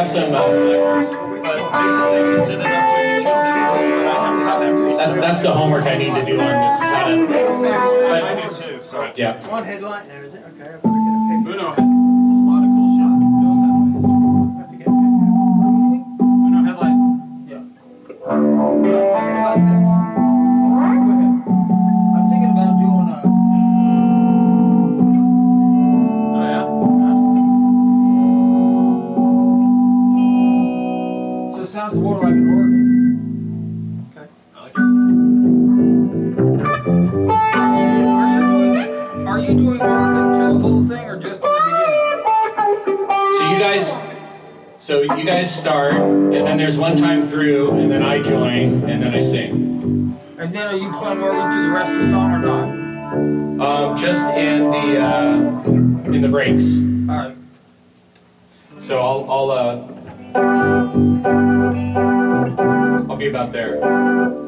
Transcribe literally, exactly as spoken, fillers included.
have some uh, selectors. But basically, you can set it up so you can choose instruments, but I have to have that That, preset. that's the homework I need to do on this. Is how to, I do too, so. yeah. One headlight there, is it? Okay, I've got to get a pick. Uno, it's a lot of cool shit. Those headlights. I have to get a pick. Uno headlight. Yeah. I'm thinking about this. Go ahead. I'm thinking about doing a. Oh yeah? So it sounds more like an organ. Yeah. I like it. Are you doing? Are you doing organ to the whole thing, or just in the beginning? So you guys, so you guys start, and then there's one time through, and then I join, and then I sing. And then are you playing organ to the rest of the song or not? Um, just in the uh, in the breaks. All right. So I'll I'll uh, I'll be about there.